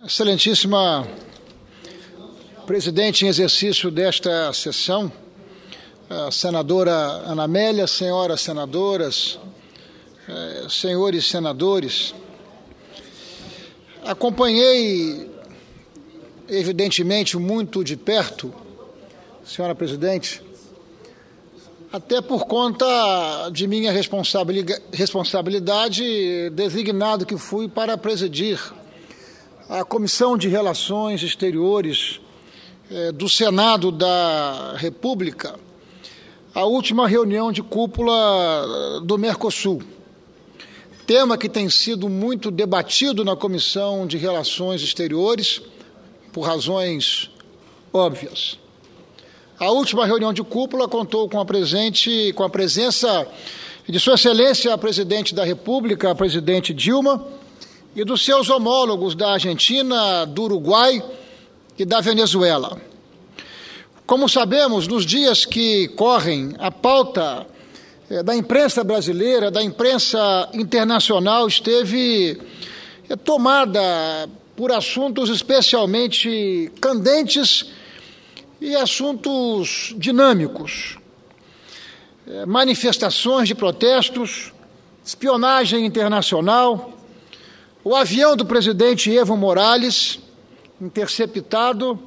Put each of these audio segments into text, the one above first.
Excelentíssima presidente em exercício desta sessão, a senadora Ana Amélia, senhoras senadoras, senhores senadores, acompanhei, evidentemente, muito de perto, senhora presidente, até por conta de minha responsabilidade, designado que fui para presidir a Comissão de Relações Exteriores do Senado da República, a última reunião de cúpula do Mercosul, tema que tem sido muito debatido na Comissão de Relações Exteriores, por razões óbvias. A última reunião de cúpula contou com a presença de Sua Excelência, a Presidente da República, a Presidente Dilma, e dos seus homólogos da Argentina, do Uruguai e da Venezuela. Como sabemos, nos dias que correm, a pauta da imprensa brasileira, da imprensa internacional, esteve tomada por assuntos especialmente candentes e assuntos dinâmicos. Manifestações de protestos, espionagem internacional, o avião do presidente Evo Morales, interceptado,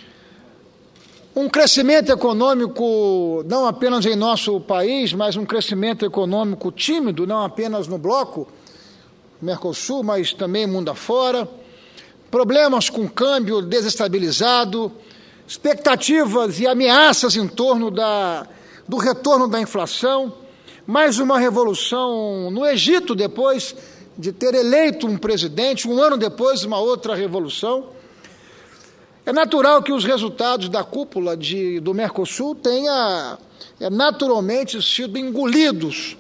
um crescimento econômico não apenas em nosso país, mas um crescimento econômico tímido, não apenas no bloco Mercosul, mas também mundo afora, problemas com câmbio desestabilizado, expectativas e ameaças em torno do retorno da inflação, mais uma revolução no Egito depois de ter eleito um presidente, um ano depois uma outra revolução. É natural que os resultados da cúpula do Mercosul tenham naturalmente sido engolidos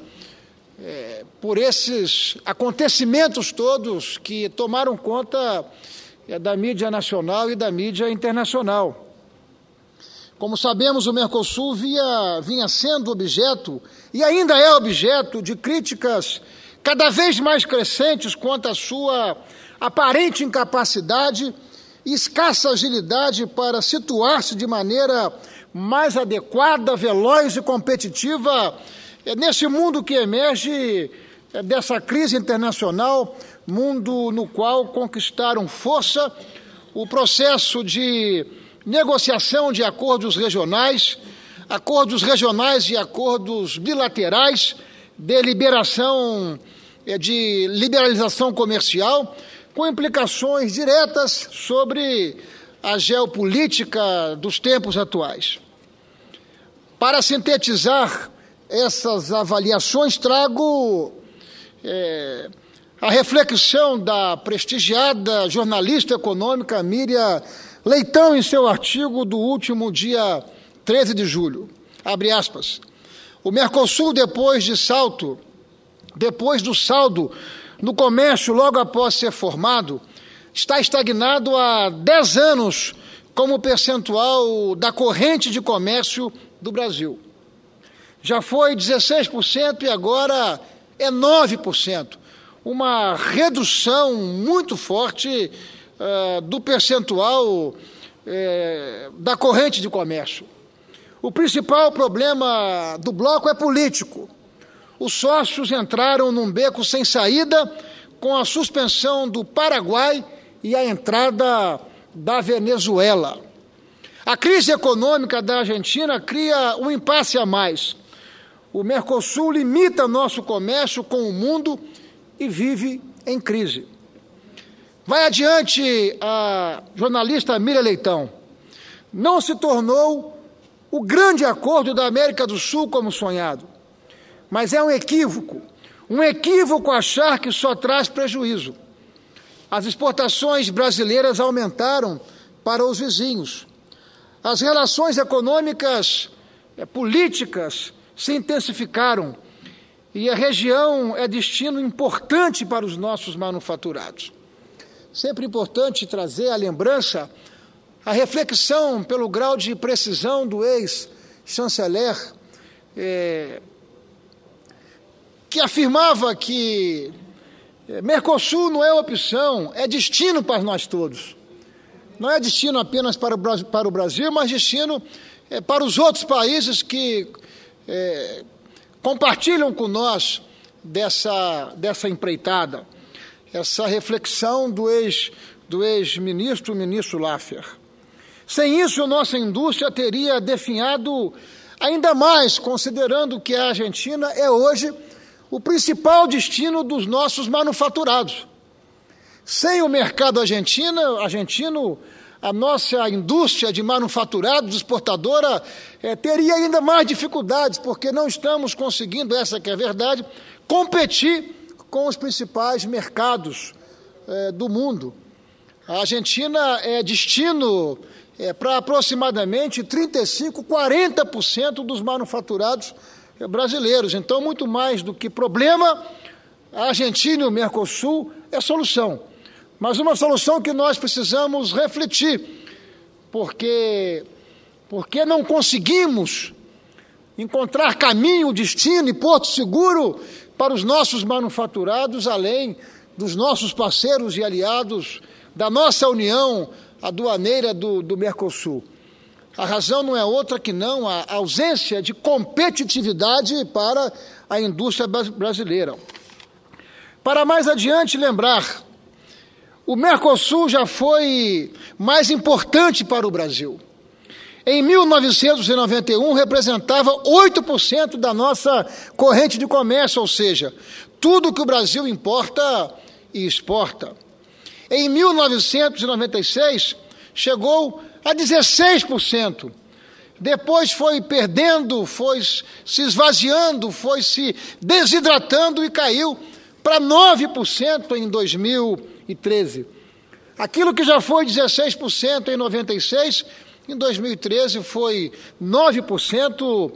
por esses acontecimentos todos que tomaram conta da mídia nacional e da mídia internacional. Como sabemos, o Mercosul vinha sendo objeto, e ainda é objeto, de críticas cada vez mais crescentes quanto à sua aparente incapacidade e escassa agilidade para situar-se de maneira mais adequada, veloz e competitiva nesse mundo que emerge dessa crise internacional, mundo no qual conquistaram força o processo de negociação de acordos regionais e acordos bilaterais de liberalização comercial, com implicações diretas sobre a geopolítica dos tempos atuais. Para sintetizar essas avaliações, trago a reflexão da prestigiada jornalista econômica Miriam Leitão em seu artigo do último dia 13 de julho. Abre aspas. O Mercosul, depois do saldo no comércio logo após ser formado, está estagnado há 10 anos como percentual da corrente de comércio do Brasil. Já foi 16% e agora é 9%. Uma redução muito forte do percentual da corrente de comércio. O principal problema do bloco é político. Os sócios entraram num beco sem saída com a suspensão do Paraguai e a entrada da Venezuela. A crise econômica da Argentina cria um impasse a mais. O Mercosul limita nosso comércio com o mundo e vive em crise. Vai adiante a jornalista Miriam Leitão. Não se tornou o grande acordo da América do Sul como sonhado, mas é um equívoco achar que só traz prejuízo. As exportações brasileiras aumentaram para os vizinhos. As relações econômicas, políticas se intensificaram e a região é destino importante para os nossos manufaturados. Sempre importante trazer à lembrança a reflexão pelo grau de precisão do ex-chanceler, que afirmava que Mercosul não é opção, é destino para nós todos. Não é destino apenas para o Brasil, mas destino para os outros países que compartilham com nós dessa empreitada, essa reflexão do ex-ministro, o ministro Laffer. Sem isso, a nossa indústria teria definhado ainda mais, considerando que a Argentina é hoje o principal destino dos nossos manufaturados. Sem o mercado argentino, a nossa indústria de manufaturados, exportadora, teria ainda mais dificuldades, porque não estamos conseguindo, essa que é a verdade, competir com os principais mercados do mundo. A Argentina é destino para aproximadamente 35%, 40% dos manufaturados brasileiros. Então, muito mais do que problema, a Argentina e o Mercosul é solução. Mas uma solução que nós precisamos refletir, porque não conseguimos encontrar caminho, destino e porto seguro para os nossos manufaturados, além dos nossos parceiros e aliados da nossa união aduaneira do Mercosul. A razão não é outra que não a ausência de competitividade para a indústria brasileira. Para mais adiante lembrar, o Mercosul já foi mais importante para o Brasil. Em 1991, representava 8% da nossa corrente de comércio, ou seja, tudo que o Brasil importa e exporta. Em 1996, chegou a 16%. Depois foi perdendo, foi se esvaziando, foi se desidratando e caiu para 9% em 2013. Aquilo que já foi 16% em 96, em 2013 foi 9%,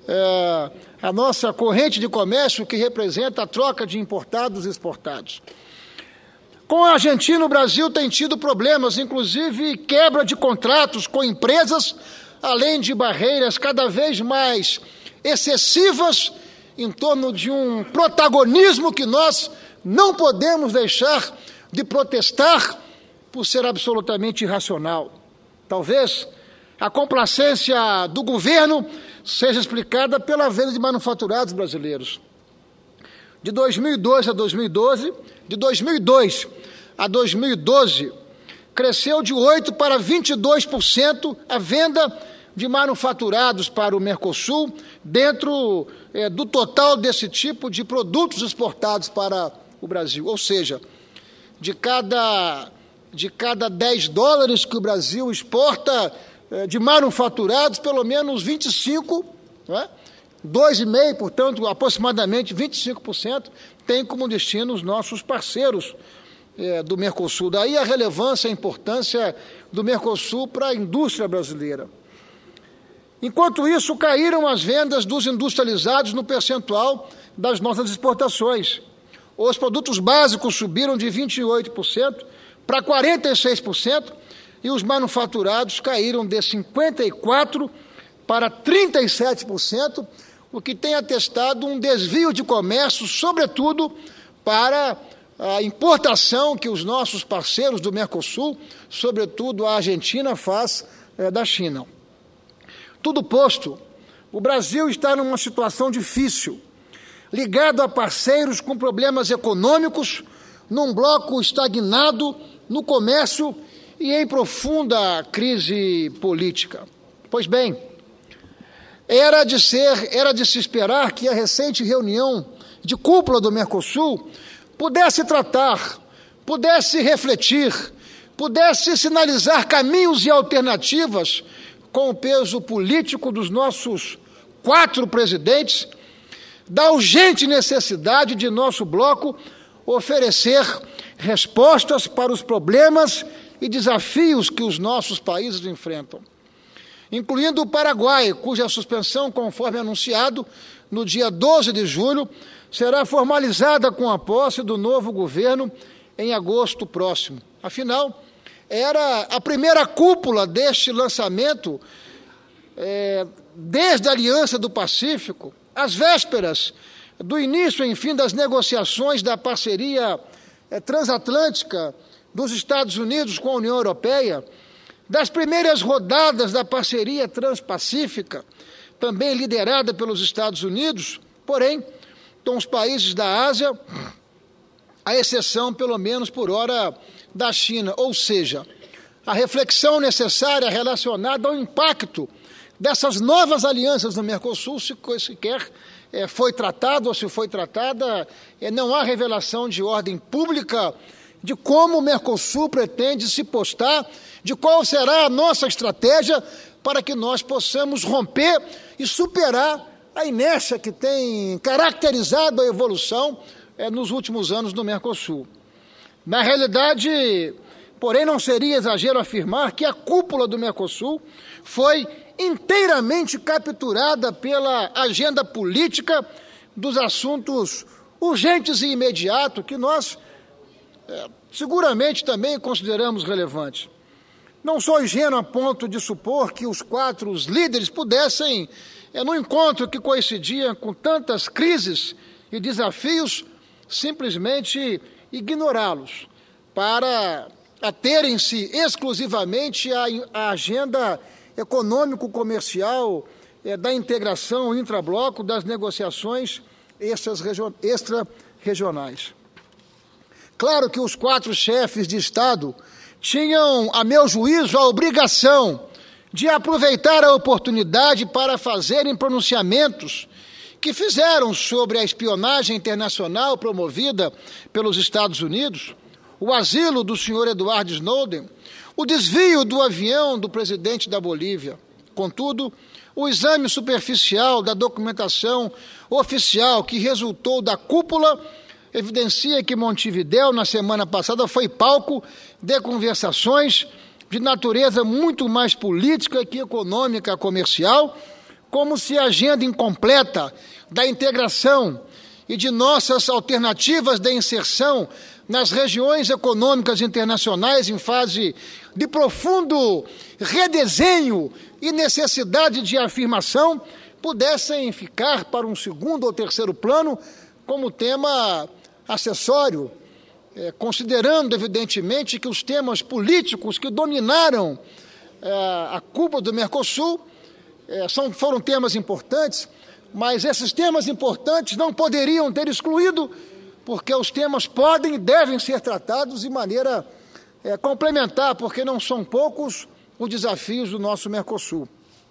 a nossa corrente de comércio, que representa a troca de importados e exportados. Com a Argentina, o Brasil tem tido problemas, inclusive quebra de contratos com empresas, além de barreiras cada vez mais excessivas em torno de um protagonismo que nós não podemos deixar de protestar por ser absolutamente irracional. Talvez a complacência do governo seja explicada pela venda de manufaturados brasileiros. De 2002 a 2012, de 2002 a 2012, cresceu de 8% para 22% a venda de manufaturados para o Mercosul, dentro do total desse tipo de produtos exportados para o Brasil. Ou seja, de cada 10 dólares que o Brasil exporta de manufaturados, pelo menos 25, não é? 2,5%, portanto, aproximadamente 25%, tem como destino os nossos parceiros do Mercosul. Daí a relevância, a importância do Mercosul para a indústria brasileira. Enquanto isso, caíram as vendas dos industrializados no percentual das nossas exportações. Os produtos básicos subiram de 28% para 46%, e os manufaturados caíram de 54% para 37%, o que tem atestado um desvio de comércio, sobretudo para a importação que os nossos parceiros do Mercosul, sobretudo a Argentina, faz da China. Tudo posto, o Brasil está numa situação difícil, ligado a parceiros com problemas econômicos, num bloco estagnado no comércio e em profunda crise política. Pois bem, era de se esperar que a recente reunião de cúpula do Mercosul pudesse tratar, pudesse refletir, pudesse sinalizar caminhos e alternativas com o peso político dos nossos 4 presidentes, da urgente necessidade de nosso bloco oferecer respostas para os problemas e desafios que os nossos países enfrentam, incluindo o Paraguai, cuja suspensão, conforme anunciado, no dia 12 de julho, será formalizada com a posse do novo governo em agosto próximo. Afinal, era a primeira cúpula deste lançamento desde a Aliança do Pacífico, às vésperas do início, enfim, das negociações da parceria transatlântica dos Estados Unidos com a União Europeia, das primeiras rodadas da parceria transpacífica, também liderada pelos Estados Unidos, porém, com os países da Ásia, à exceção, pelo menos por hora, da China. Ou seja, a reflexão necessária relacionada ao impacto dessas novas alianças no Mercosul, se sequer foi tratado ou se foi tratada, não há revelação de ordem pública de como o Mercosul pretende se postar, de qual será a nossa estratégia para que nós possamos romper e superar a inércia que tem caracterizado a evolução nos últimos anos no Mercosul. Na realidade, porém, não seria exagero afirmar que a cúpula do Mercosul foi inteiramente capturada pela agenda política dos assuntos urgentes e imediatos que nós seguramente também consideramos relevantes. Não sou ingênuo a ponto de supor que os quatro líderes pudessem, num encontro que coincidia com tantas crises e desafios, simplesmente ignorá-los, para aterem-se exclusivamente à agenda econômico-comercial, da integração intrabloco, das negociações extra-regionais. Claro que os quatro chefes de Estado tinham, a meu juízo, a obrigação de aproveitar a oportunidade para fazerem pronunciamentos que fizeram sobre a espionagem internacional promovida pelos Estados Unidos, o asilo do senhor Edward Snowden, o desvio do avião do presidente da Bolívia. Contudo, o exame superficial da documentação oficial que resultou da cúpula evidencia que Montevidéu, na semana passada, foi palco de conversações de natureza muito mais política que econômica comercial, como se a agenda incompleta da integração e de nossas alternativas de inserção nas regiões econômicas internacionais em fase de profundo redesenho e necessidade de afirmação pudessem ficar para um segundo ou terceiro plano como tema acessório, considerando, evidentemente, que os temas políticos que dominaram a cúpula do Mercosul foram temas importantes, mas esses temas importantes não poderiam ter excluído, porque os temas podem e devem ser tratados de maneira complementar, porque não são poucos os desafios do nosso Mercosul.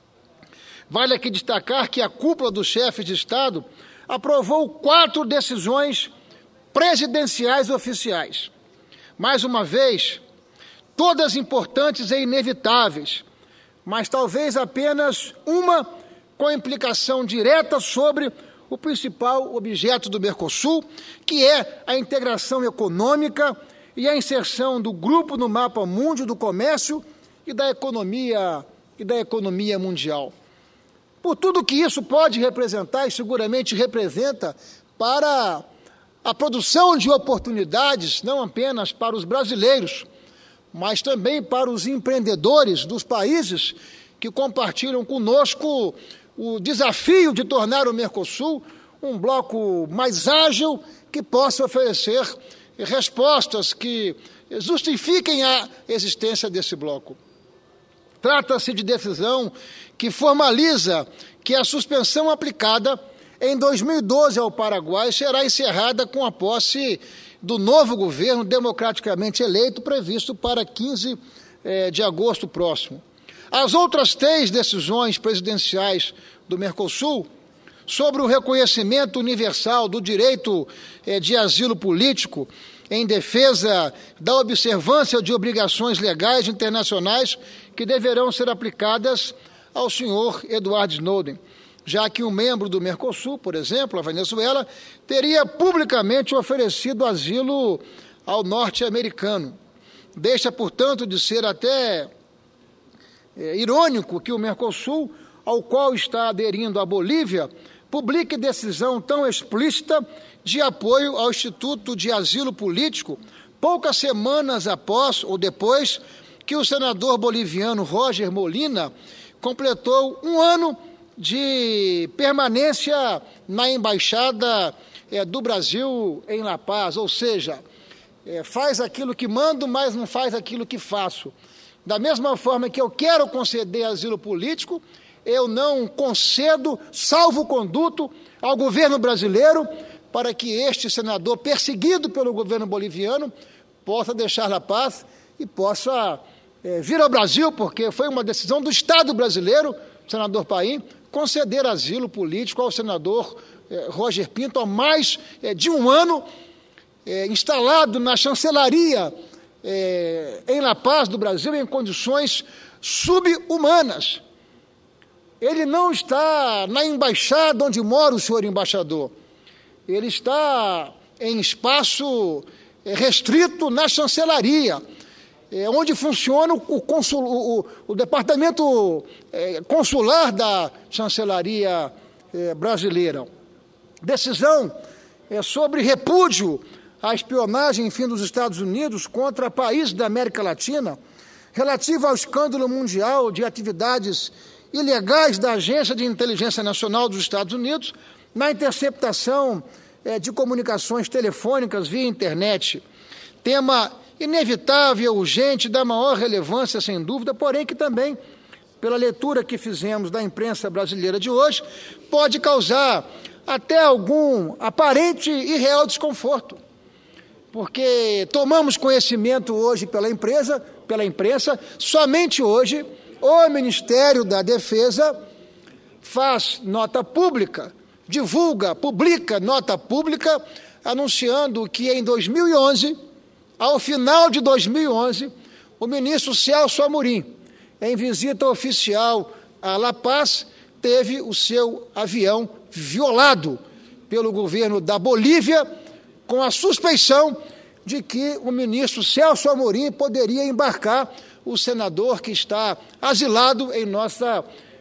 Vale aqui destacar que a cúpula dos chefes de Estado aprovou 4 decisões presidenciais oficiais. Mais uma vez, todas importantes e inevitáveis, mas talvez apenas uma com implicação direta sobre o principal objeto do Mercosul, que é a integração econômica e a inserção do grupo no mapa mundi do comércio e da economia mundial. Por tudo que isso pode representar e seguramente representa para a produção de oportunidades, não apenas para os brasileiros, mas também para os empreendedores dos países que compartilham conosco o desafio de tornar o Mercosul um bloco mais ágil que possa oferecer respostas que justifiquem a existência desse bloco. Trata-se de decisão que formaliza que a suspensão aplicada em 2012 ao Paraguai será encerrada com a posse do novo governo democraticamente eleito, previsto para 15 de agosto próximo. As outras 3 decisões presidenciais do Mercosul sobre o reconhecimento universal do direito de asilo político em defesa da observância de obrigações legais internacionais que deverão ser aplicadas ao senhor Edward Snowden, já que um membro do Mercosul, por exemplo, a Venezuela, teria publicamente oferecido asilo ao norte-americano. Deixa, portanto, de ser até irônico que o Mercosul, ao qual está aderindo a Bolívia, publique decisão tão explícita de apoio ao Instituto de Asilo Político, poucas semanas após ou depois que o senador boliviano Roger Molina completou 1 ano de permanência na Embaixada do Brasil em La Paz. Ou seja, faz aquilo que mando, mas não faz aquilo que faço. Da mesma forma que eu quero conceder asilo político, eu não concedo salvo-conduto ao governo brasileiro para que este senador, perseguido pelo governo boliviano, possa deixar La Paz e possa vir ao Brasil, porque foi uma decisão do Estado brasileiro, senador Paim, conceder asilo político ao senador Roger Pinto há mais de um ano, instalado na chancelaria em La Paz do Brasil em condições subhumanas. Ele não está na embaixada onde mora o senhor embaixador. Ele está em espaço restrito na chancelaria, onde funciona o departamento consular da chancelaria brasileira. Decisão sobre repúdio à espionagem, enfim, dos Estados Unidos contra países da América Latina, relativa ao escândalo mundial de atividades ilegais da Agência de Inteligência Nacional dos Estados Unidos na interceptação de comunicações telefônicas via internet. Tema inevitável, urgente, da maior relevância, sem dúvida, porém que também, pela leitura que fizemos da imprensa brasileira de hoje, pode causar até algum aparente e real desconforto, porque tomamos conhecimento hoje pela imprensa, somente hoje o Ministério da Defesa faz nota pública, publica nota pública, anunciando que em 2011, ao final de 2011, o ministro Celso Amorim, em visita oficial a La Paz, teve o seu avião violado pelo governo da Bolívia, com a suspeição de que o ministro Celso Amorim poderia embarcar o senador que está asilado em nossa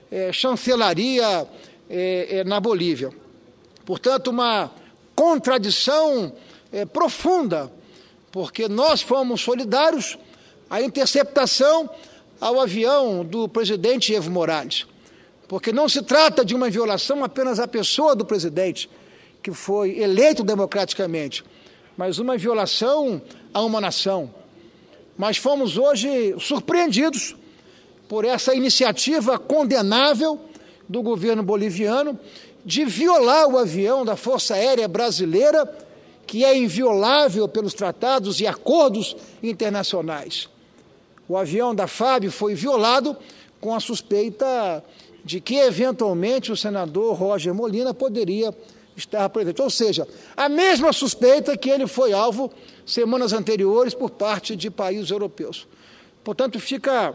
chancelaria na Bolívia. Portanto, uma contradição profunda, porque nós fomos solidários à interceptação ao avião do presidente Evo Morales, porque não se trata de uma violação apenas à pessoa do presidente, que foi eleito democraticamente, mas uma violação a uma nação. Mas fomos hoje surpreendidos por essa iniciativa condenável do governo boliviano de violar o avião da Força Aérea Brasileira, que é inviolável pelos tratados e acordos internacionais. O avião da FAB foi violado com a suspeita de que, eventualmente, o senador Roger Molina poderia estar presente. Ou seja, a mesma suspeita que ele foi alvo semanas anteriores por parte de países europeus. Portanto, fica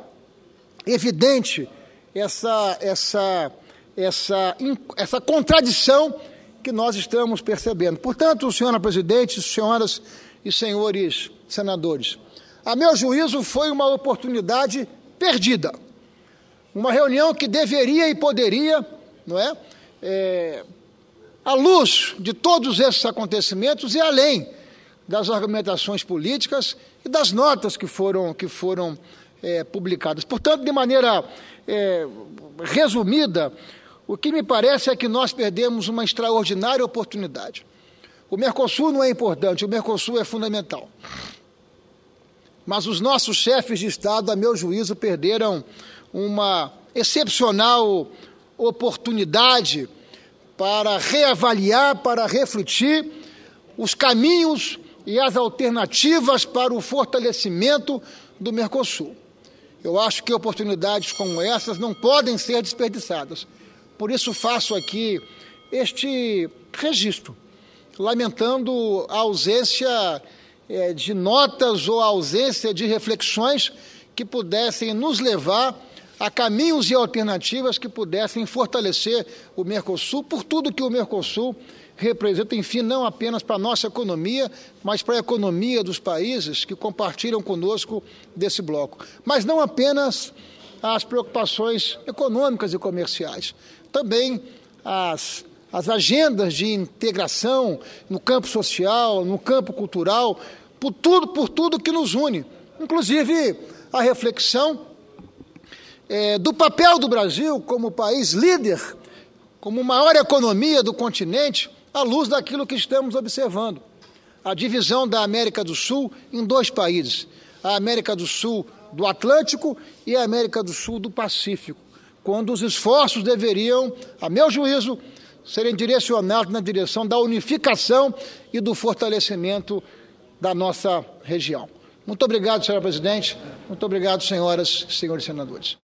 evidente essa contradição que nós estamos percebendo. Portanto, senhora presidente, senhoras e senhores senadores, a meu juízo foi uma oportunidade perdida. Uma reunião que deveria e poderia, não é, à luz de todos esses acontecimentos e além das argumentações políticas e das notas que foram publicadas. Portanto, de maneira resumida, o que me parece é que nós perdemos uma extraordinária oportunidade. O Mercosul não é importante, o Mercosul é fundamental. Mas os nossos chefes de Estado, a meu juízo, perderam uma excepcional oportunidade para reavaliar, para refletir os caminhos e as alternativas para o fortalecimento do Mercosul. Eu acho que oportunidades como essas não podem ser desperdiçadas. Por isso faço aqui este registro, lamentando a ausência de notas ou a ausência de reflexões que pudessem nos levar a caminhos e alternativas que pudessem fortalecer o Mercosul, por tudo que o Mercosul representa, enfim, não apenas para a nossa economia, mas para a economia dos países que compartilham conosco desse bloco. Mas não apenas as preocupações econômicas e comerciais, também as agendas de integração no campo social, no campo cultural, por tudo que nos une, inclusive a reflexão do papel do Brasil como país líder, como maior economia do continente, à luz daquilo que estamos observando. a divisão da América do Sul em dois países, a América do Sul do Atlântico e a América do Sul do Pacífico, quando os esforços deveriam, a meu juízo, serem direcionados na direção da unificação e do fortalecimento da nossa região. Muito obrigado, senhora presidente. Muito obrigado, senhoras e senhores senadores.